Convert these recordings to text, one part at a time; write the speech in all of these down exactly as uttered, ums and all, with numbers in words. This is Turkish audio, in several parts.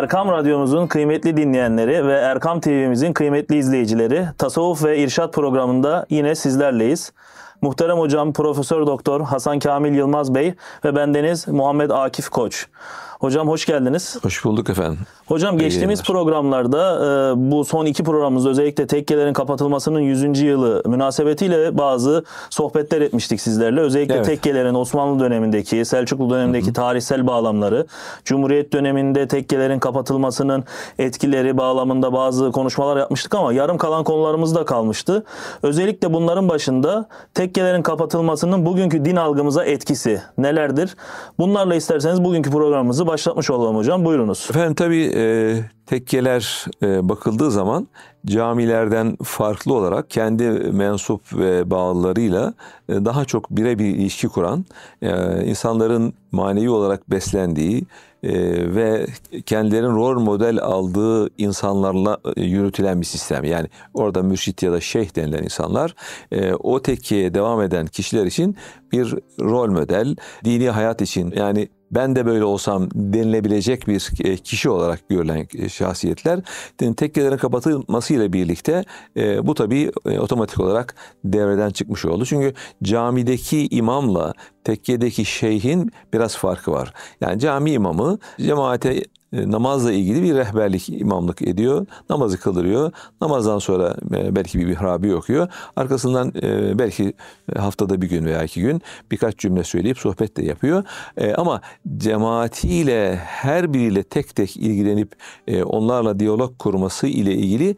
Erkam Radyomuzun kıymetli dinleyenleri ve Erkam T V'mizin kıymetli izleyicileri, Tasavvuf ve İrşad programında yine sizlerleyiz. Muhterem hocam Profesör Doktor Hasan Kamil Yılmaz Bey ve bendeniz Muhammed Akif Koç. Hocam hoş geldiniz. Hoş bulduk efendim. Hocam geçtiğimiz programlarda e, bu son iki programımızda özellikle tekkelerin kapatılmasının yüzüncü yılı münasebetiyle bazı sohbetler etmiştik sizlerle. Özellikle evet. tekkelerin Osmanlı dönemindeki, Selçuklu dönemindeki hı hı. tarihsel bağlamları, Cumhuriyet döneminde tekkelerin kapatılmasının etkileri bağlamında bazı konuşmalar yapmıştık ama yarım kalan konularımız da kalmıştı. Özellikle bunların başında tekkelerin kapatılmasının bugünkü din algımıza etkisi nelerdir? Bunlarla isterseniz bugünkü programımızı başlatmış olalım hocam. Buyurunuz. Efendim tabii e, tekkeler e, bakıldığı zaman camilerden farklı olarak kendi mensup ve bağlılarıyla e, daha çok birebir ilişki kuran, e, insanların manevi olarak beslendiği e, ve kendilerinin rol model aldığı insanlarla e, yürütülen bir sistem. Yani orada mürşit ya da şeyh denilen insanlar e, o tekkeye devam eden kişiler için bir rol model, dini hayat için yani ben de böyle olsam denilebilecek bir kişi olarak görülen şahsiyetler. Tekkelerin kapatılmasıyla birlikte e, bu tabii e, otomatik olarak devreden çıkmış oldu. Çünkü camideki imamla tekkedeki şeyhin biraz farkı var. Yani cami imamı cemaate namazla ilgili bir rehberlik, imamlık ediyor. Namazı kıldırıyor. Namazdan sonra belki bir mihrabi okuyor. Arkasından belki haftada bir gün veya iki gün birkaç cümle söyleyip sohbet de yapıyor. Ama cemaatiyle her biriyle tek tek ilgilenip onlarla diyalog kurması ile ilgili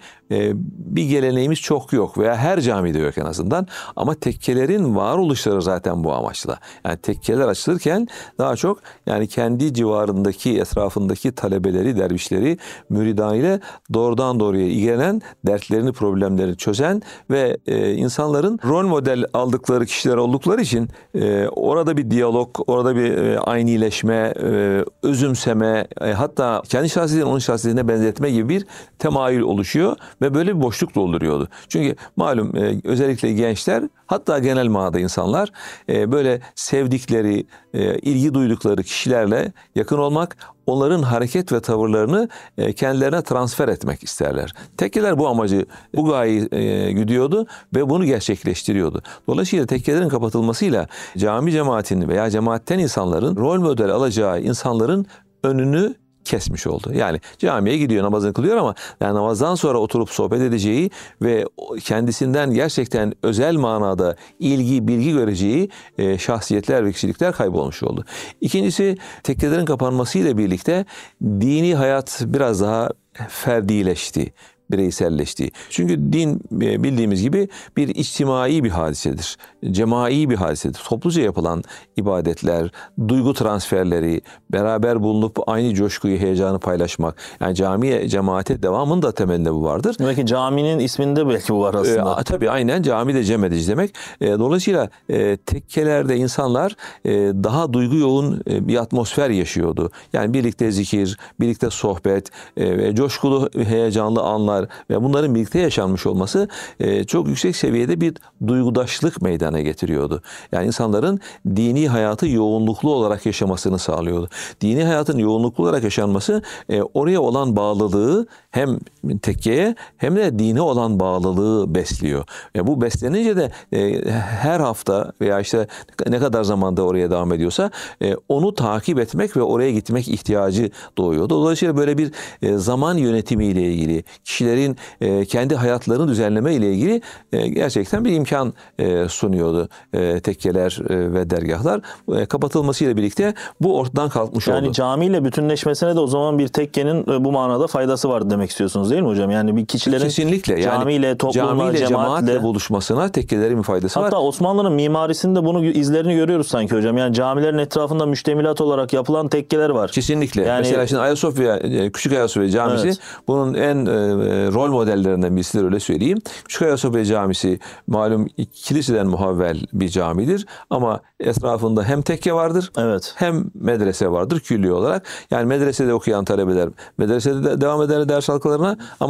bir geleneğimiz çok yok veya her camide yok en azından. Ama tekkelerin varoluşları zaten bu amaçla. Yani tekkeler açılırken daha çok yani kendi civarındaki, etrafındaki talebeleri, dervişleri, müridaniyle doğrudan doğruya ilgilenen, dertlerini, problemlerini çözen ve e, insanların rol model aldıkları kişiler oldukları için e, orada bir diyalog, orada bir e, aynileşme, e, özümseme, e, hatta kendi şahsiyetini onun şahsiyetine benzetme gibi bir temayül oluşuyor ve böyle bir boşluk dolduruyordu. Çünkü malum e, özellikle gençler, hatta genel manada insanlar e, böyle sevdikleri, e, ilgi duydukları kişilerle yakın olmak, onların hareket ve tavırlarını e, kendilerine transfer etmek isterler. Tekkeler bu amacı, bu gayeyi e, güdüyordu ve bunu gerçekleştiriyordu. Dolayısıyla tekkelerin kapatılmasıyla cami cemaatinin veya cemaatten insanların rol model alacağı insanların önünü kesmiş oldu. Yani camiye gidiyor, namazını kılıyor ama yani namazdan sonra oturup sohbet edeceği ve kendisinden gerçekten özel manada ilgi, bilgi göreceği e, şahsiyetler ve kişilikler kaybolmuş oldu. İkincisi, tekkelerin kapanmasıyla birlikte dini hayat biraz daha ferdileşti, bireyselleşti. Çünkü din bildiğimiz gibi bir içtimai bir hadisedir. Cemai bir hadisedir. Topluca yapılan ibadetler, duygu transferleri, beraber bulunup aynı coşkuyu, heyecanı paylaşmak. Yani camiye, cemaate devamın da temelinde bu vardır. Demek ki caminin isminde belki bu var aslında. E, tabii aynen, cami de cem edici demek. E, dolayısıyla e, tekkelerde insanlar e, daha duygu yoğun e, bir atmosfer yaşıyordu. Yani birlikte zikir, birlikte sohbet e, ve coşkulu, heyecanlı anlar ve bunların birlikte yaşanmış olması e, çok yüksek seviyede bir duygudaşlık meydana getiriyordu. Yani insanların dini hayatı yoğunluklu olarak yaşamasını sağlıyordu. Dini hayatın yoğunluklu olarak yaşanması e, oraya olan bağlılığı hem tekkeye hem de dine olan bağlılığı besliyor. Ve bu beslenince de e, her hafta veya işte ne kadar zamanda oraya devam ediyorsa e, onu takip etmek ve oraya gitmek ihtiyacı doğuyordu. Dolayısıyla böyle bir e, zaman yönetimiyle ilgili, kişilerin e, kendi hayatlarını düzenleme ile ilgili e, gerçekten bir imkan e, sunuyordu e, tekkeler e, ve dergahlar. E, kapatılmasıyla birlikte bu ortadan kalkmış yani oldu. Yani camiyle bütünleşmesine de o zaman bir tekkenin e, bu manada faydası vardı demek istiyorsunuz değil mi hocam? Yani bir kişilerin kesinlikle yani camiyle, toplumla, camiyle, cemaatle, cemaatle buluşmasına tekkelerin bir faydası hatta var. Hatta Osmanlı'nın mimarisinde bunu izlerini görüyoruz sanki hocam. Yani camilerin etrafında müştemilat olarak yapılan tekkeler var. Kesinlikle. Yani, mesela şimdi Ayasofya, Küçük Ayasofya Camisi evet. bunun en e, rol modellerinden birisidir, öyle söyleyeyim. Küçük Ayasofya Camisi malum kiliseden muhavvel bir camidir ama etrafında hem tekke vardır evet. hem medrese vardır külli olarak. Yani medresede okuyan talebeler medresede de devam eder ders halkalarına ama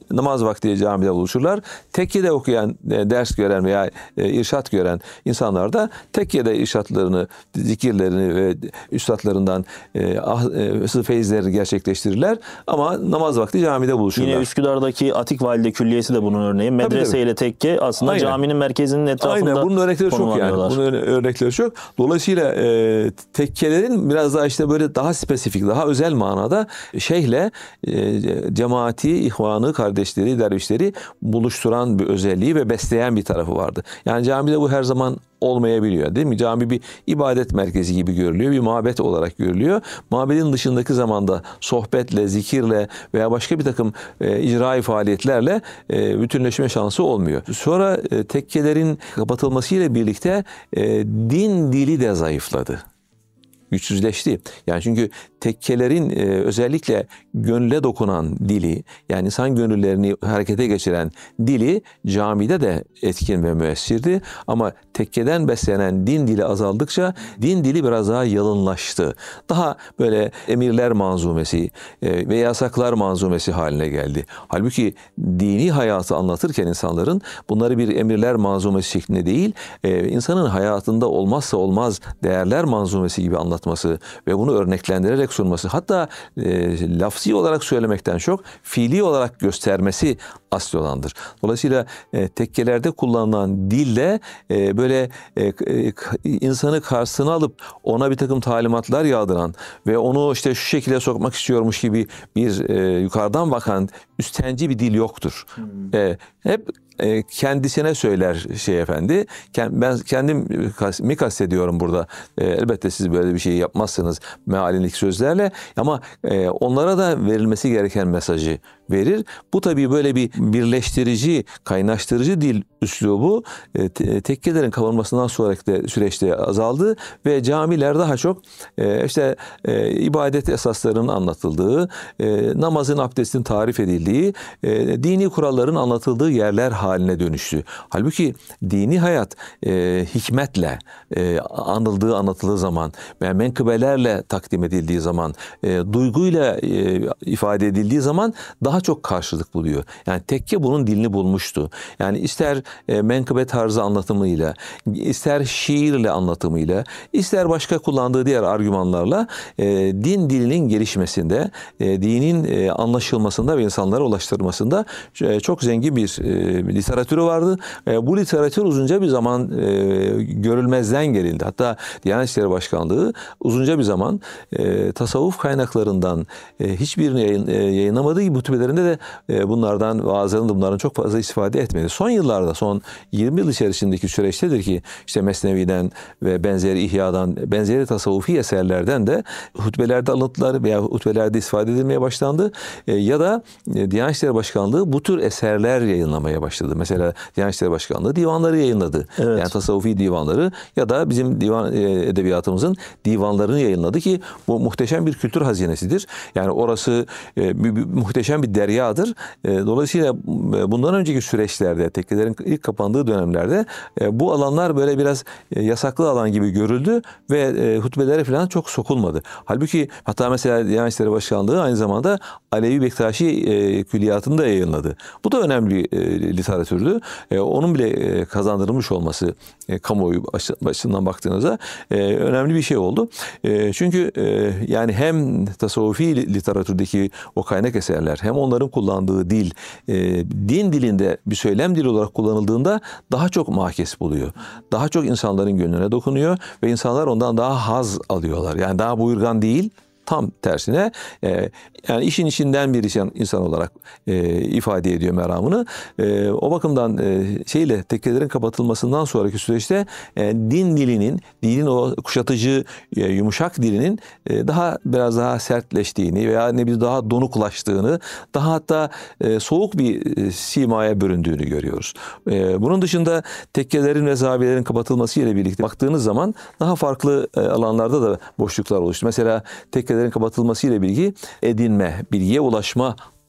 namaz vakti camide buluşurlar. Tekkede okuyan, e, ders gören veya e, irşat gören insanlar da tekkede irşatlarını, zikirlerini ve üstadlarından e, ah, e, feyizleri gerçekleştirirler. Ama namaz vakti camide buluşurlar. Yine Üsküdar'daki Atik Valide Külliyesi de bunun örneği. Medrese tabii, ile tekke aslında Aynen. caminin merkezinin etrafında. Aynen. Bunun örnekleri çok yani. Bunun örnekleri çok. Dolayısıyla e, tekkelerin biraz daha işte böyle daha spesifik, daha özel manada şeyhle e, cemaati, ihvanı, kardeşleri, dervişleri buluşturan bir özelliği ve besleyen bir tarafı vardı. Yani camide bu her zaman olmayabiliyor, değil mi? Cami bir ibadet merkezi gibi görülüyor, bir mabet olarak görülüyor. Mabedin dışındaki zamanda sohbetle, zikirle veya başka bir takım e, icra faaliyetlerle e, bütünleşme şansı olmuyor. Sonra e, tekkelerin kapatılmasıyla birlikte e, din dili de zayıfladı. Güçsüzleşti. Yani çünkü tekkelerin e, özellikle gönüle dokunan dili, yani insan gönüllerini harekete geçiren dili camide de etkin ve müessirdi. Ama tekkeden beslenen din dili azaldıkça din dili biraz daha yalınlaştı. Daha böyle emirler manzumesi e, ve yasaklar manzumesi haline geldi. Halbuki dini hayatı anlatırken insanların bunları bir emirler manzumesi şeklinde değil, e, insanın hayatında olmazsa olmaz değerler manzumesi gibi anlatılması ve bunu örneklendirerek sunması, hatta e, lafzi olarak söylemekten çok fiili olarak göstermesi asıl olandır. Dolayısıyla e, tekkelerde kullanılan dille e, böyle e, e, insanı karşısına alıp ona bir takım talimatlar yağdıran ve onu işte şu şekilde sokmak istiyormuş gibi bir e, yukarıdan bakan üstenci bir dil yoktur. Hmm. E, hep kendisine söyler şey efendi. Ben kendim mi kastediyorum burada. Elbette siz böyle bir şey yapmazsınız mealinlik sözlerle, ama onlara da verilmesi gereken mesajı verir. Bu tabii böyle bir birleştirici, kaynaştırıcı dil üslubu tekkelerin kapanmasından sonraki süreçte azaldı ve camiler daha çok işte ibadet esaslarının anlatıldığı, namazın, abdestin tarif edildiği, dini kuralların anlatıldığı yerler haline dönüştü. Halbuki dini hayat e, hikmetle e, anıldığı, anlatıldığı zaman ve menkıbelerle takdim edildiği zaman, e, duyguyla e, ifade edildiği zaman daha çok karşılık buluyor. Yani tekke bunun dilini bulmuştu. Yani ister e, menkıbe tarzı anlatımıyla, ister şiirle anlatımıyla, ister başka kullandığı diğer argümanlarla e, din dilinin gelişmesinde, e, dinin e, anlaşılmasında ve insanlara ulaştırılmasında e, çok zengin bir e, literatürü vardı. E, bu literatür uzunca bir zaman e, görülmezden gelindi. Hatta Diyanet İşleri Başkanlığı uzunca bir zaman e, tasavvuf kaynaklarından e, hiçbirini yayın, e, yayınlamadığı gibi hutbelerinde de e, bunlardan, vaazlarında bunların çok fazla istifade etmedi. Son yıllarda, son yirmi yıl içerisindeki süreçtedir ki işte Mesnevi'den ve benzeri İhya'dan, benzeri tasavvufi eserlerden de hutbelerde alıntılar veya hutbelerde istifade edilmeye başlandı. E, ya da e, Diyanet İşleri Başkanlığı bu tür eserler yayınlamaya başladı. Mesela Diyanet İşleri Başkanlığı divanları yayınladı. Evet. Yani tasavvufi divanları ya da bizim divan edebiyatımızın divanlarını yayınladı ki bu muhteşem bir kültür hazinesidir. Yani orası e, bir, bir, muhteşem bir deryadır. E, dolayısıyla e, bundan önceki süreçlerde, tekkelerin ilk kapandığı dönemlerde e, bu alanlar böyle biraz e, yasaklı alan gibi görüldü ve e, hutbelere falan çok sokulmadı. Halbuki hatta mesela Diyanet İşleri Başkanlığı aynı zamanda Alevi Bektaşi e, külliyatını da yayınladı. Bu da önemli bir e, literatürdü. E, onun bile e, kazandırılmış olması e, kamuoyu baş, başından baktığınızda e, önemli bir şey oldu. E, çünkü e, yani hem tasavvufi literatürdeki o kaynak eserler, hem onların kullandığı dil, e, din dilinde bir söylem dili olarak kullanıldığında daha çok mahkes buluyor. Daha çok insanların gönlüne dokunuyor ve insanlar ondan daha haz alıyorlar. Yani daha buyurgan değil, tam tersine e, yani işin içinden bir insan, insan olarak e, ifade ediyor meramını. E, o bakımdan e, şeyle tekkelerin kapatılmasından sonraki süreçte e, din dilinin, dinin o kuşatıcı e, yumuşak dilinin e, daha biraz daha sertleştiğini veya ne bir daha donuklaştığını, daha hatta e, soğuk bir e, simaya büründüğünü görüyoruz. E, bunun dışında tekkelerin ve zaviyelerin kapatılması ile birlikte baktığınız zaman daha farklı e, alanlarda da boşluklar oluştu. Mesela tekkelerin kapatılması ile bilgi edinme, bilgiye ulaşma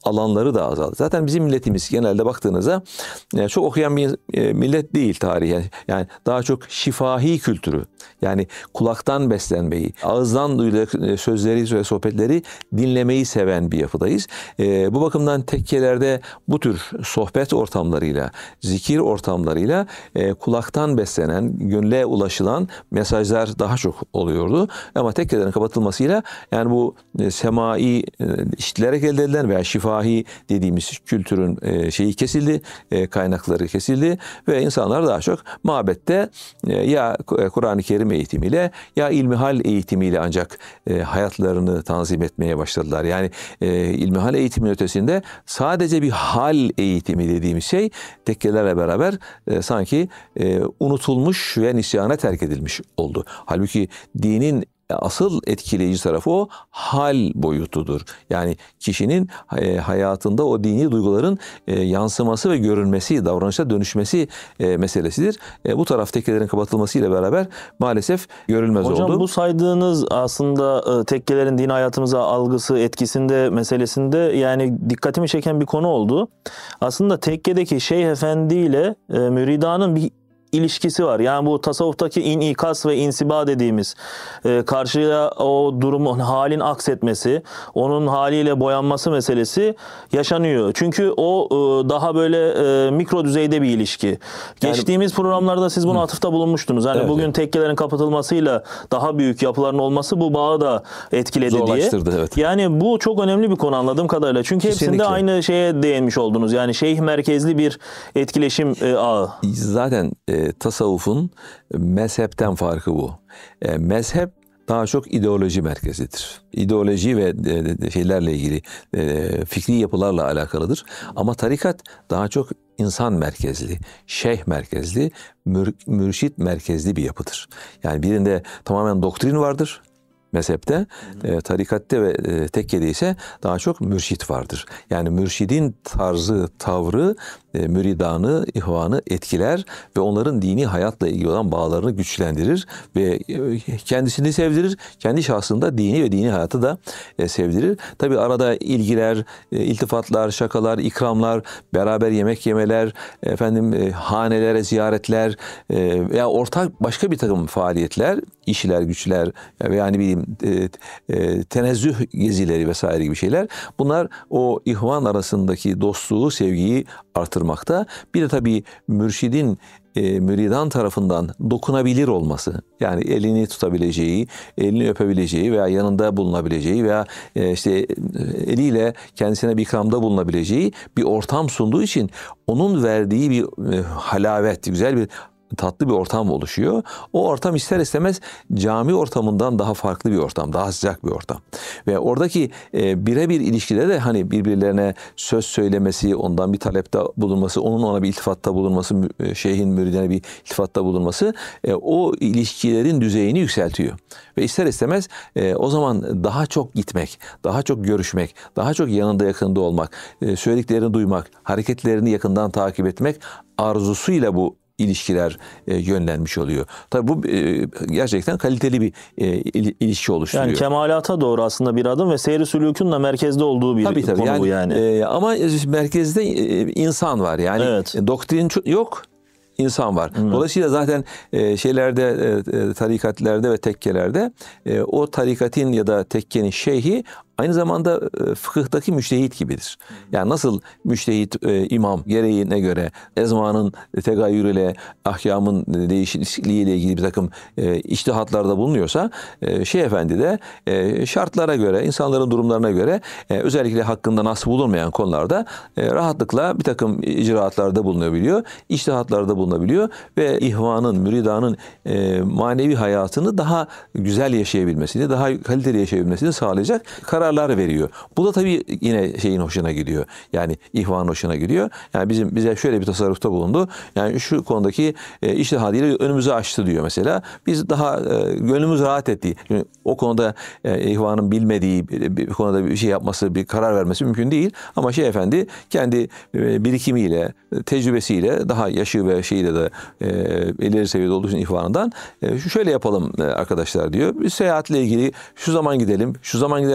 alanları da azaldı. Zaten bizim milletimiz genelde baktığınızda e, çok okuyan bir e, millet değil tarihi. Yani, yani daha çok şifahi kültürü, yani kulaktan beslenmeyi, ağızdan duyulacak sözleri ve sohbetleri dinlemeyi seven bir yapıdayız. E, bu bakımdan tekkelerde bu tür sohbet ortamlarıyla, zikir ortamlarıyla e, kulaktan beslenen, gönle ulaşılan mesajlar daha çok oluyordu. Ama tekkelerin kapatılmasıyla yani bu e, semai e, işitlere elde edilen veya şifahi dediğimiz kültürün e, şeyi kesildi, e, kaynakları kesildi ve insanlar daha çok mabette e, ya Kur'an-ı Kerim eğitimiyle ya ilmihal eğitimiyle ancak e, hayatlarını tanzim etmeye başladılar. Yani e, ilmihal eğitimin ötesinde sadece bir hal eğitimi dediğimiz şey tekkelerle beraber e, sanki e, unutulmuş ve nisyana terk edilmiş oldu. Halbuki dinin asıl etkileyici tarafı o hal boyutudur. Yani kişinin e, hayatında o dini duyguların e, yansıması ve görünmesi, davranışa dönüşmesi e, meselesidir. E, bu taraf tekkelerin kapatılmasıyla beraber maalesef görülmez Hocam, oldu. Hocam bu saydığınız aslında e, tekkelerin din hayatımıza algısı, etkisinde meselesinde yani dikkatimi çeken bir konu oldu. Aslında tekkedeki Şeyh Efendi ile e, müridanın bir ilişkisi var. Yani bu tasavvuftaki inikas ve insiba dediğimiz e, karşıya o durumun halin aksetmesi, onun haliyle boyanması meselesi yaşanıyor. Çünkü o e, daha böyle e, mikro düzeyde bir ilişki. Yani, geçtiğimiz programlarda siz buna hı. atıfta bulunmuştunuz. Hani evet, bugün evet. tekkelerin kapatılmasıyla daha büyük yapıların olması bu bağı da etkiledi zorlaştırdı, diye. Evet. Yani bu çok önemli bir konu anladığım kadarıyla. Çünkü Kesinlikle. hepsinde aynı şeye değinmiş oldunuz. Yani şeyh merkezli bir etkileşim e, ağı. Zaten e, tasavvufun mezhepten farkı bu. E, mezhep daha çok ideoloji merkezidir. İdeoloji ve e, şeylerle ilgili e, fikri yapılarla alakalıdır. Ama tarikat daha çok insan merkezli, şeyh merkezli, mür, mürşit merkezli bir yapıdır. Yani birinde tamamen doktrin vardır. Mezhepte, e, tarikatte ve e, tekkede ise daha çok mürşit vardır. Yani mürşidin tarzı, tavrı e, müridanı, ihvanı etkiler ve onların dini hayatla ilgili olan bağlarını güçlendirir ve e, kendisini sevdirir. Kendi şahsında dini ve dini hayatı da e, sevdirir. Tabi arada ilgiler, e, iltifatlar, şakalar, ikramlar, beraber yemek yemeler, efendim e, hanelere ziyaretler e, veya ortak başka bir takım faaliyetler, işler, güçler ve yani bir E, e, tenezzüh gezileri vesaire gibi şeyler. Bunlar o ihvan arasındaki dostluğu, sevgiyi artırmakta. Bir de tabii mürşidin e, müridan tarafından dokunabilir olması. Yani elini tutabileceği, elini öpebileceği veya yanında bulunabileceği veya e, işte e, eliyle kendisine bir ikramda bulunabileceği bir ortam sunduğu için onun verdiği bir e, halavet, güzel bir tatlı bir ortam oluşuyor. O ortam ister istemez cami ortamından daha farklı bir ortam, daha sıcak bir ortam. Ve oradaki e, birebir ilişkide de hani birbirlerine söz söylemesi, ondan bir talepte bulunması, onun ona bir iltifatta bulunması, şeyhin müridine bir iltifatta bulunması e, o ilişkilerin düzeyini yükseltiyor. Ve ister istemez e, o zaman daha çok gitmek, daha çok görüşmek, daha çok yanında yakında olmak, e, söylediklerini duymak, hareketlerini yakından takip etmek arzusuyla bu ilişkiler e, yönlenmiş oluyor. Tabii bu e, gerçekten kaliteli bir e, il, ilişki oluşturuyor. Yani kemalata doğru aslında bir adım ve seyri sülûkün de merkezde olduğu bir tabii, tabii. konu yani, bu yani. E, ama merkezde e, insan var. Yani evet. e, doktrin yok. İnsan var. Hı. Dolayısıyla zaten e, şeylerde, e, tarikatlerde ve tekkelerde e, o tarikatin ya da tekkenin şeyhi aynı zamanda e, fıkıhtaki müştehit gibidir. Yani nasıl müştehit e, imam gereğine göre ezmanın tegayyürüyle, ahkamın değişikliğiyle ilgili bir takım e, içtihatlarda bulunuyorsa e, Şeyh Efendi de e, şartlara göre, insanların durumlarına göre e, özellikle hakkında nas bulunmayan konularda e, rahatlıkla bir takım icraatlarda bulunabiliyor, içtihatlarda bulunabiliyor ve ihvanın, müridanın e, manevi hayatını daha güzel yaşayabilmesini, daha kaliteli yaşayabilmesini sağlayacak karar veriyor. Bu da tabii yine şeyin hoşuna gidiyor. Yani ihvanın hoşuna gidiyor. Yani bizim bize şöyle bir tasarrufta bulundu. Yani şu konudaki e, içtihadıyla önümüzü açtı diyor mesela. Biz daha e, gönlümüz rahat etti. Yani o konuda e, ihvanın bilmediği bir, bir konuda bir şey yapması, bir karar vermesi mümkün değil. Ama Şeyh Efendi kendi e, birikimiyle, tecrübesiyle, daha yaşı ve şeyiyle de e, ileri seviyede olduğu için ihvanından e, şöyle yapalım e, arkadaşlar diyor. Bir seyahatle ilgili şu zaman gidelim, şu zaman gidersek şunlar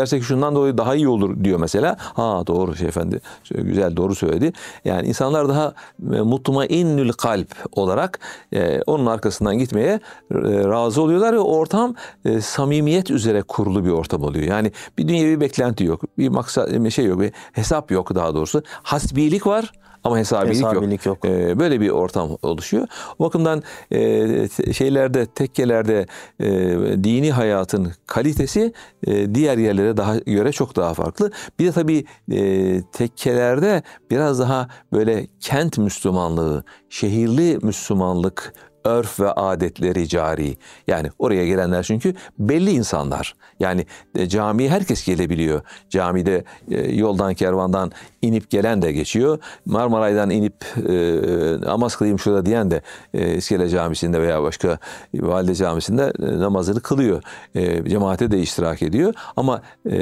şundan dolayı daha iyi olur diyor mesela. Ha doğru şey efendi, güzel, doğru söyledi. Yani insanlar daha mutmainnül kalp olarak e, onun arkasından gitmeye e, razı oluyorlar ve ortam e, samimiyet üzere kurulu bir ortam oluyor. Yani bir dünyevi beklenti yok, bir maksat, bir şey yok, bir hesap yok daha doğrusu. Hasbilik var ama hesabilik, Hesabilik yok. yok. Ee, böyle bir ortam oluşuyor. O bakımdan e, şeylerde, tekkelerde e, dini hayatın kalitesi e, diğer yerlere daha göre çok daha farklı. Bir de tabii e, tekkelerde biraz daha böyle kent Müslümanlığı, şehirli Müslümanlık örf ve adetleri cari. Yani oraya gelenler çünkü belli insanlar. Yani e, camiye herkes gelebiliyor. Camide e, yoldan, kervandan inip gelen de geçiyor. Marmaray'dan inip e, namaz kılayım şurada diyen de e, İskele Camisi'nde veya başka Valide Camisi'nde e, namazını kılıyor. E, cemaate de iştirak ediyor. Ama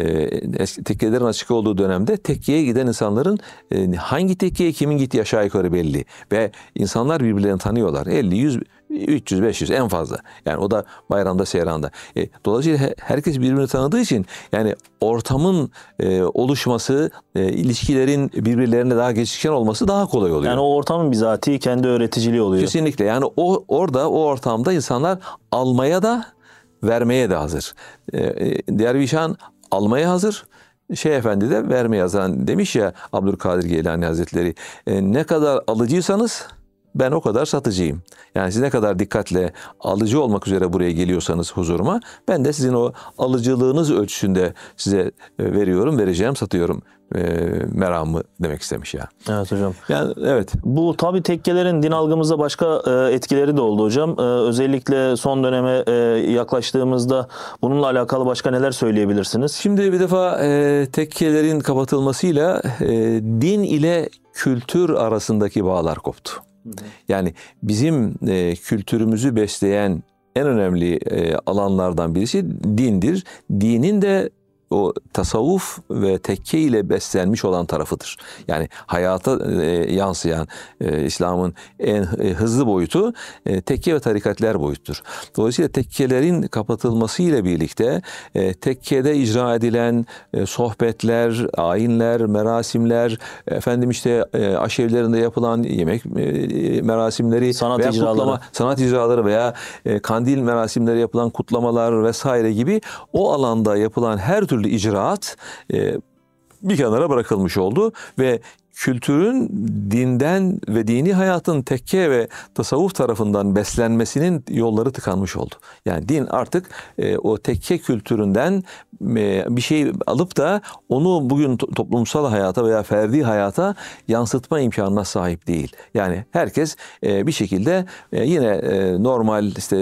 e, tekkelerin açık olduğu dönemde tekkeye giden insanların e, hangi tekkeye kimin gittiği aşağı yukarı belli. Ve insanlar birbirlerini tanıyorlar. elli, yüz, üç yüz, beş yüz en fazla. Yani o da bayramda, seyranda. E, dolayısıyla herkes birbirini tanıdığı için yani ortamın e, oluşması, e, ilişkilerin birbirlerine daha geçişken olması daha kolay oluyor. Yani o ortamın bizatihi kendi öğreticiliği oluyor. Kesinlikle. Yani o orada, o ortamda insanlar almaya da vermeye de hazır. E, e, Dervişan almaya hazır. Şeyh Efendi de vermeye hazır. Yani demiş ya Abdülkadir Geylani Hazretleri, e, ne kadar alıcıysanız ben o kadar satıcıyım. Yani siz ne kadar dikkatle alıcı olmak üzere buraya geliyorsanız huzuruma, ben de sizin o alıcılığınız ölçüsünde size veriyorum, vereceğim, satıyorum e, meramı demek istemiş ya. Evet hocam. Yani evet. Bu tabii tekkelerin din algımızda başka e, etkileri de oldu hocam. E, özellikle son döneme e, yaklaştığımızda bununla alakalı başka neler söyleyebilirsiniz? Şimdi bir defa e, tekkelerin kapatılmasıyla e, din ile kültür arasındaki bağlar koptu. Yani bizim e, kültürümüzü besleyen en önemli e, alanlardan birisi dindir. Dinin de o tasavvuf ve tekke ile beslenmiş olan tarafıdır. Yani hayata e, yansıyan e, İslam'ın en e, hızlı boyutu e, tekke ve tarikatler boyutudur. Dolayısıyla tekkelerin kapatılması ile birlikte e, tekkede icra edilen e, sohbetler, ayinler, merasimler, efendim işte e, aşevlerinde yapılan yemek e, merasimleri, sanat veya icraları, kutlama, sanat icraları veya e, kandil merasimleri yapılan kutlamalar vesaire gibi o alanda yapılan her türlü icraat e, bir kenara bırakılmış oldu ve kültürün dinden ve dini hayatın tekke ve tasavvuf tarafından beslenmesinin yolları tıkanmış oldu. Yani din artık e, o tekke kültüründen e, bir şey alıp da onu bugün to- toplumsal hayata veya ferdi hayata yansıtma imkanına sahip değil. Yani herkes e, bir şekilde e, yine e, normal işte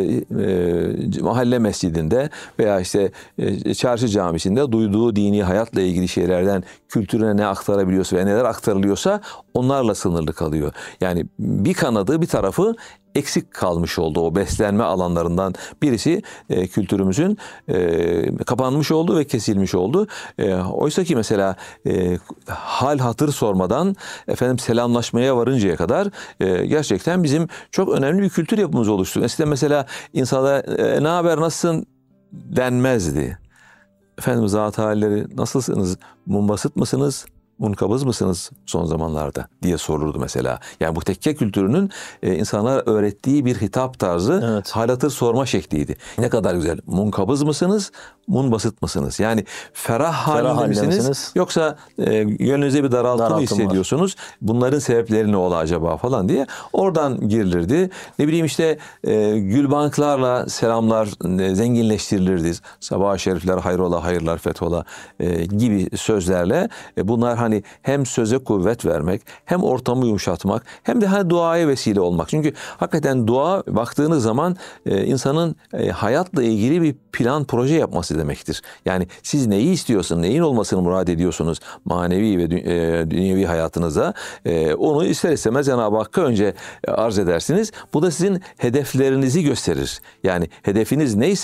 e, mahalle mescidinde veya işte e, çarşı camisinde duyduğu dini hayatla ilgili şeylerden kültürüne ne aktarabiliyorsa ve neler aktarılıyorsa onlarla sınırlı kalıyor. Yani bir kanadı, bir tarafı eksik kalmış oldu. O beslenme alanlarından birisi e, kültürümüzün e, kapanmış oldu ve kesilmiş oldu. E, oysa ki mesela e, hal hatır sormadan efendim selamlaşmaya varıncaya kadar e, gerçekten bizim çok önemli bir kültür yapımız oluştu. Eskiden mesela insana e, ne haber, nasılsın denmezdi. Efendim zat halleri nasılsınız, munbasıt mısınız, munkabız mısınız son zamanlarda diye sorulurdu mesela. Yani bu tekke kültürünün e, insanlara öğrettiği bir hitap tarzı, evet, hal hatır sorma şekliydi. Ne kadar güzel. Munkabız mısınız, munbasıt mısınız? Yani ferah halinde, halinde misiniz? misiniz? Yoksa e, gönlünüze bir daraltı mı Daraltım hissediyorsunuz? Bunların sebepleri ne ola acaba falan diye oradan girilirdi. Ne bileyim işte e, gülbanklarla selamlar e, zenginleştirilirdi. Sabah-ı şerifler, hayrola, hayırlar, fethola e, gibi sözlerle e, bunlar hani hem söze kuvvet vermek, hem ortamı yumuşatmak, hem de hani duaya vesile olmak. Çünkü hakikaten dua baktığınız zaman e, insanın e, hayatla ilgili bir plan, proje yapması demektir. Yani siz neyi istiyorsunuz, neyin olmasını murad ediyorsunuz manevi ve dü- e, dünyevi hayatınıza, e, onu ister istemez Cenab-ı Hakk'a önce e, arz edersiniz. Bu da sizin hedeflerinizi gösterir. Yani hedefiniz neyse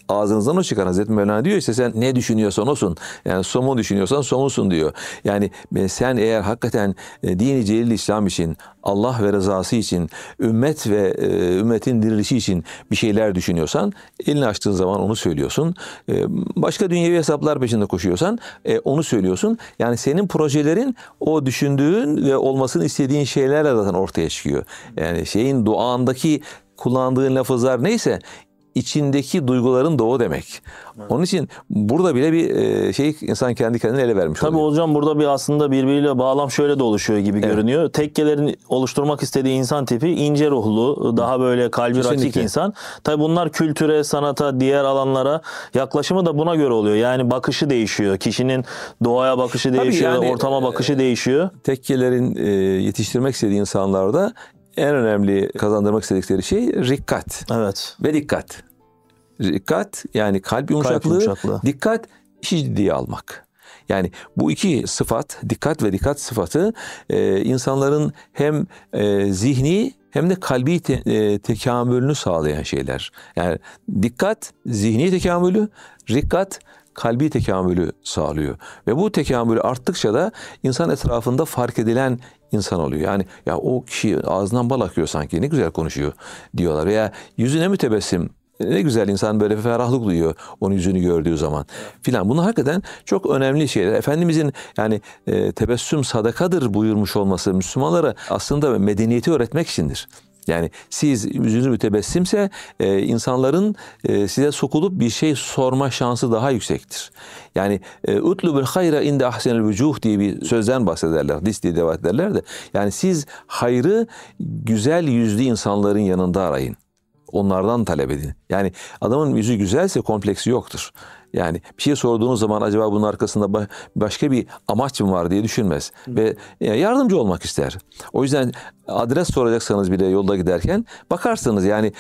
ağzınızdan o çıkan. Hazreti Mevlana diyor işte sen ne düşünüyorsan osun. Yani somun düşünüyorsan somunsun diyor. Yani sen eğer hakikaten dini celil İslam için, Allah ve rızası için, ümmet ve e, ümmetin dirilişi için bir şeyler düşünüyorsan, elini açtığın zaman onu söylüyorsun. E, başka dünyevi hesaplar peşinde koşuyorsan e, onu söylüyorsun. Yani senin projelerin o düşündüğün ve olmasını istediğin şeylerle zaten ortaya çıkıyor. Yani şeyin duandaki kullandığın lafızlar neyse içindeki duyguların da o demek. Evet. Onun için burada bile bir şey insan kendi kendine ele vermiş Tabii oluyor. Tabii hocam burada bir aslında birbiriyle bağlam şöyle de oluşuyor gibi evet. görünüyor. Tekkelerin oluşturmak istediği insan tipi ince ruhlu, daha böyle kalbi Kesinlikle. rakik insan. Tabii bunlar kültüre, sanata, diğer alanlara yaklaşımı da buna göre oluyor. Yani bakışı değişiyor. Kişinin doğaya bakışı değişiyor, yani, ortama bakışı değişiyor. Tekkelerin yetiştirmek istediği insanlarda en önemli kazandırmak istedikleri şey rikkat. Evet. Ve dikkat. Rikkat yani kalp yumuşaklığı, kalp yumuşaklığı. Dikkat işi ciddiye almak. Yani bu iki sıfat, dikkat ve dikkat sıfatı e, insanların hem e, zihni hem de kalbi te, e, tekamülünü sağlayan şeyler. Yani dikkat zihni tekamülü, rikkat kalbi tekamülü sağlıyor. Ve bu tekamülü arttıkça da insan etrafında fark edilen insan oluyor. Yani ya o kişi ağzından bal akıyor sanki, ne güzel konuşuyor diyorlar. Veya yüzüne mütebessim, ne güzel, insan böyle ferahlık duyuyor onun yüzünü gördüğü zaman filan. Bunlar hakikaten çok önemli şeyler. Efendimizin yani e, tebessüm sadakadır buyurmuş olması Müslümanlara aslında medeniyeti öğretmek içindir. Yani siz yüzünüz mütebessimse e, insanların e, size sokulup bir şey sorma şansı daha yüksektir. Yani utlubul hayra inde ahsenel vucuh diye bir sözden bahsederler. Hadis diye devam ederler de. Yani siz hayrı güzel yüzlü insanların yanında arayın. Onlardan talep edin. Yani adamın yüzü güzelse kompleksi yoktur. Yani bir şey sorduğunuz zaman acaba bunun arkasında başka bir amaç mı var diye düşünmez. Hı. Ve yardımcı olmak ister. O yüzden adres soracaksanız bile yolda giderken bakarsınız. Yani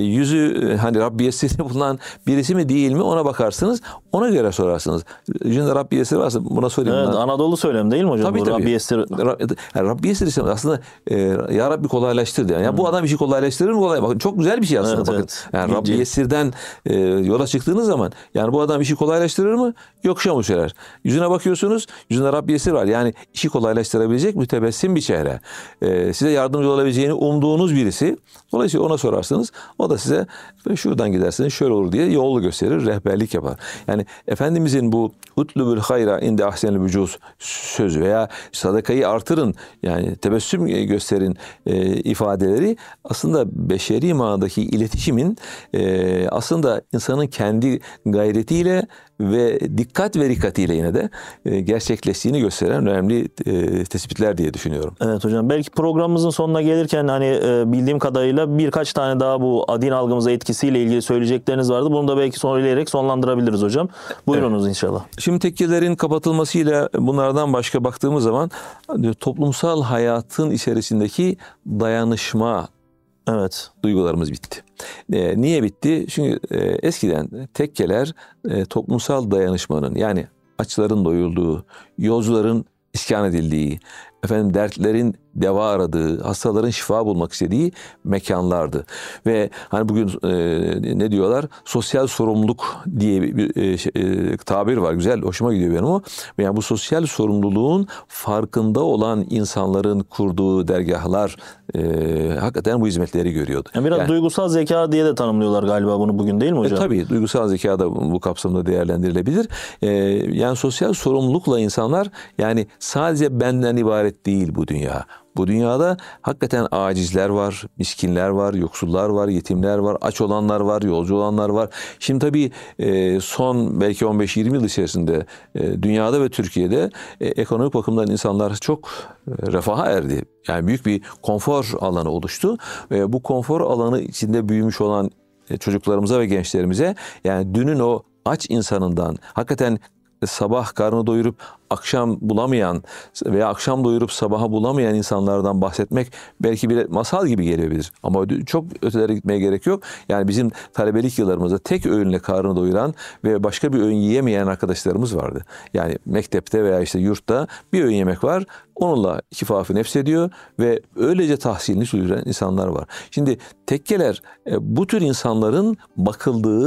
yüzü hani Rabbi Yessir'de bulunan birisi mi değil mi ona bakarsınız. Ona göre sorarsınız. Yüzünde Rabbi Yessir varsa buna sorayım. Evet, bundan. Anadolu söylem değil mi hocam? Tabii, bu tabii. Rabbi Yessir. Yani Rabbi Yessir aslında e, Ya Rabbi kolaylaştır diyor. Yani bu adam işi kolaylaştırır mı? Kolay. Bakın çok güzel bir şey aslında. Evet, bakın. Evet. Yani Rabbi Yessir'den e, yola çıktığınız zaman yani bu adam işi kolaylaştırır mı? Yokuşa mı sürer? Yüzüne bakıyorsunuz. Yüzünde Rabbi Yessir var. Yani işi kolaylaştırabilecek mütebessim bir çehre. E, size yardımcı olabileceğini umduğunuz birisi. Dolayısıyla ona sorarsınız. O da size şuradan gidersiniz şöyle olur diye yolu gösterir, rehberlik yapar. Yani Efendimizin bu utlubul hayra inde ahsenel vücuz sözü veya sadakayı artırın yani tebessüm gösterin e, ifadeleri aslında beşeri manadaki iletişimin e, aslında insanın kendi gayretiyle ve dikkat ve dikkatiyle yine de e, gerçekleştiğini gösteren önemli e, tespitler diye düşünüyorum. Evet hocam. Belki programımızın sonuna gelirken hani e, bildiğim kadarıyla birkaç tane daha bu din algımıza etkisiyle ilgili söyleyecekleriniz vardı. Bunu da belki söyleyerek sonlandırabiliriz hocam. Buyurunuz evet. inşallah. Şimdi tekkelerin kapatılmasıyla bunlardan başka baktığımız zaman toplumsal hayatın içerisindeki dayanışma evet. duygularımız bitti. E, niye bitti? Çünkü e, eskiden tekkeler e, toplumsal dayanışmanın yani açların doyulduğu, yolcuların iskan edildiği, efendim dertlerin deva aradığı, hastaların şifa bulmak istediği mekanlardı. Ve hani bugün e, ne diyorlar? Sosyal sorumluluk diye bir e, e, tabir var. Güzel, hoşuma gidiyor benim o. Yani bu sosyal sorumluluğun farkında olan insanların kurduğu dergahlar e, hakikaten bu hizmetleri görüyordu. Yani biraz yani, duygusal zeka diye de tanımlıyorlar galiba bunu bugün değil mi hocam? E, tabii duygusal zeka da bu kapsamda değerlendirilebilir. E, yani sosyal sorumlulukla insanlar yani sadece benden ibaret değil bu dünya. Bu dünyada hakikaten acizler var, miskinler var, yoksullar var, yetimler var, aç olanlar var, yolcu olanlar var. Şimdi tabii son belki on beş yirmi yıl içerisinde dünyada ve Türkiye'de ekonomik bakımdan insanlar çok refaha erdi. Yani büyük bir konfor alanı oluştu. Ve bu konfor alanı içinde büyümüş olan çocuklarımıza ve gençlerimize yani dünün o aç insanından hakikaten sabah karnı doyurup akşam bulamayan veya akşam doyurup sabaha bulamayan insanlardan bahsetmek belki bir masal gibi gelebilir. Ama çok ötelere gitmeye gerek yok. Yani bizim talebelik yıllarımızda tek öğünle karnını doyuran ve başka bir öğün yiyemeyen arkadaşlarımız vardı. Yani mektepte veya işte yurtta bir öğün yemek var. Onunla kifafı nefs ediyor ve öylece tahsilini sürdüren insanlar var. Şimdi tekkeler bu tür insanların bakıldığı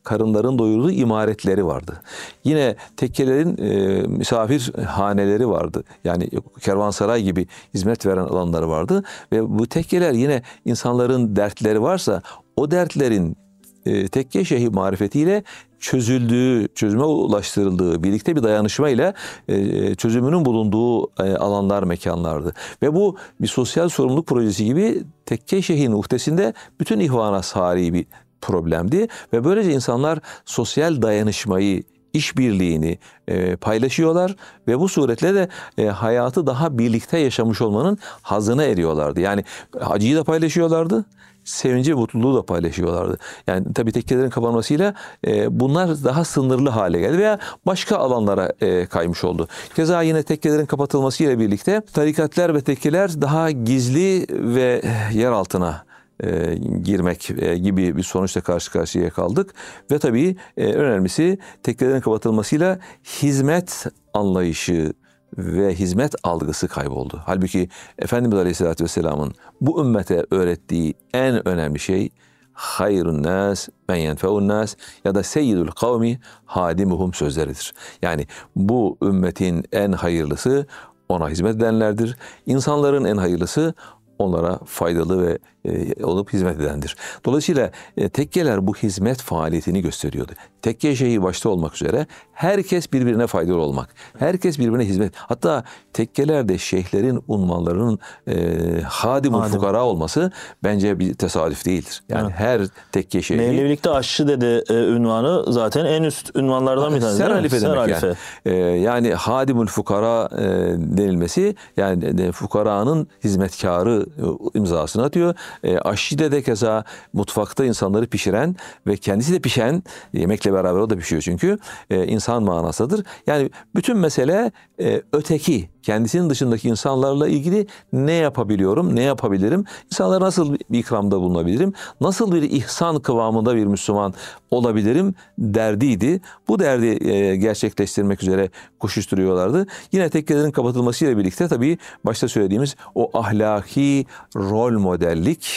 karınların doyurduğu imaretleri vardı. Yine tekkelerin e, misafirhaneleri vardı. Yani kervansaray gibi hizmet veren alanları vardı. Ve bu tekkeler yine insanların dertleri varsa o dertlerin e, tekke şeyhi marifetiyle çözüldüğü, çözüme ulaştırıldığı, birlikte bir dayanışma ile e, çözümünün bulunduğu e, alanlar, mekanlardı. Ve bu bir sosyal sorumluluk projesi gibi tekke şeyhin uhdesinde bütün ihvana sari bir problemdi. Ve böylece insanlar sosyal dayanışmayı, işbirliğini e, paylaşıyorlar ve bu suretle de e, hayatı daha birlikte yaşamış olmanın hazına eriyorlardı. Yani acıyı da paylaşıyorlardı, sevinci ve mutluluğu da paylaşıyorlardı. Yani tabii tekkelerin kapanmasıyla e, bunlar daha sınırlı hale geldi veya başka alanlara e, kaymış oldu. Keza yine tekkelerin kapatılmasıyla birlikte tarikatlar ve tekkeler daha gizli ve yer altına E, girmek e, gibi bir sonuçla karşı karşıya kaldık. Ve tabii e, önemlisi tekkelerin kapatılmasıyla hizmet anlayışı ve hizmet algısı kayboldu. Halbuki Efendimiz Aleyhisselatü Vesselam'ın bu ümmete öğrettiği en önemli şey hayrun nas men yenfeun nas ya da seyyidul kavmi hadimuhum sözleridir. Yani bu ümmetin en hayırlısı ona hizmet edenlerdir. İnsanların en hayırlısı onlara faydalı ve e, olup hizmet edendir. Dolayısıyla e, tekkeler bu hizmet faaliyetini gösteriyordu. Tekke şeyhi başta olmak üzere herkes birbirine faydalı olmak, herkes birbirine hizmet. Hatta tekkelerde şeyhlerin unvanlarının e, hadimul Hadim. fukara olması bence bir tesadüf değildir. Yani Evet. her tekke şeyhi... Mevlevilikte aşçı dede e, ünvanı zaten en üst ünvanlardan bir tanesi. Ser halife demek halife. yani. Ee, yani hadimul fukara e, denilmesi yani de, fukaranın hizmetkarı e, imzasını atıyor. E, aşçı de keza mutfakta insanları pişiren ve kendisi de pişen, yemekle beraber o da pişiyor çünkü e, insan manasıdır. Yani bütün mesele e, öteki, kendisinin dışındaki insanlarla ilgili ne yapabiliyorum, ne yapabilirim, insanlara nasıl bir ikramda bulunabilirim, nasıl bir ihsan kıvamında bir Müslüman olabilirim derdiydi. Bu derdi e, gerçekleştirmek üzere koşuşturuyorlardı. Yine tekkelerin kapatılmasıyla birlikte tabii başta söylediğimiz o ahlaki rol modellik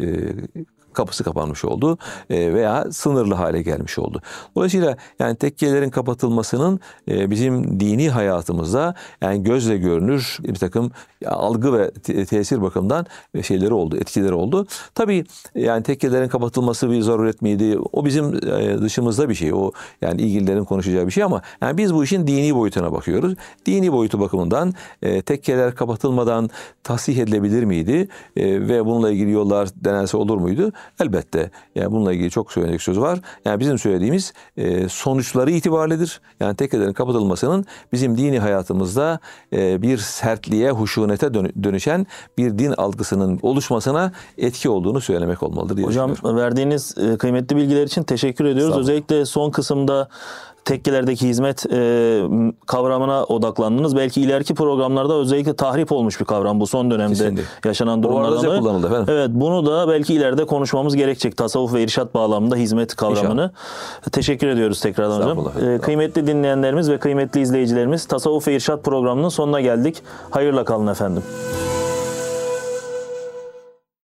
e, kapısı kapanmış oldu e, veya sınırlı hale gelmiş oldu. Dolayısıyla yani tekkelerin kapatılmasının e, bizim dini hayatımızda yani gözle görünür bir takım algı ve te- tesir bakımından şeyleri oldu, etkileri oldu. Tabii yani tekkelerin kapatılması bir zaruret miydi? O bizim e, dışımızda bir şey. O yani ilgililerin konuşacağı bir şey ama yani biz bu işin dini boyutuna bakıyoruz. Dini boyutu bakımından e, tekkeler kapatılmadan tasih edilebilir miydi? E, ve bununla ilgili yollar denense olur muydu? Elbette. Yani bununla ilgili çok söyleyecek söz var. Yani bizim söylediğimiz e, sonuçları itibaridir. Yani tekkelerin kapatılmasının bizim dini hayatımızda e, bir sertliğe, huşunete dönüşen bir din algısının oluşmasına etki olduğunu söylemek olmalıdır diye Hocam düşünüyorum. verdiğiniz e, kıymetli bilgiler için teşekkür ediyoruz. Özellikle son kısımda tekkelerdeki hizmet e, kavramına odaklandınız. Belki ileriki programlarda özellikle tahrip olmuş bir kavram bu son dönemde Kesinlikle. yaşanan O durumlardan arada dolayı. kullanıldı efendim. Evet, bunu da belki ileride konuşmamız gerekecek. Tasavvuf ve irşat bağlamında hizmet kavramını. İnşallah. Teşekkür ediyoruz tekrardan hocam. E, kıymetli dinleyenlerimiz ve kıymetli izleyicilerimiz, Tasavvuf ve İrşat programının sonuna geldik. Hayırla kalın efendim.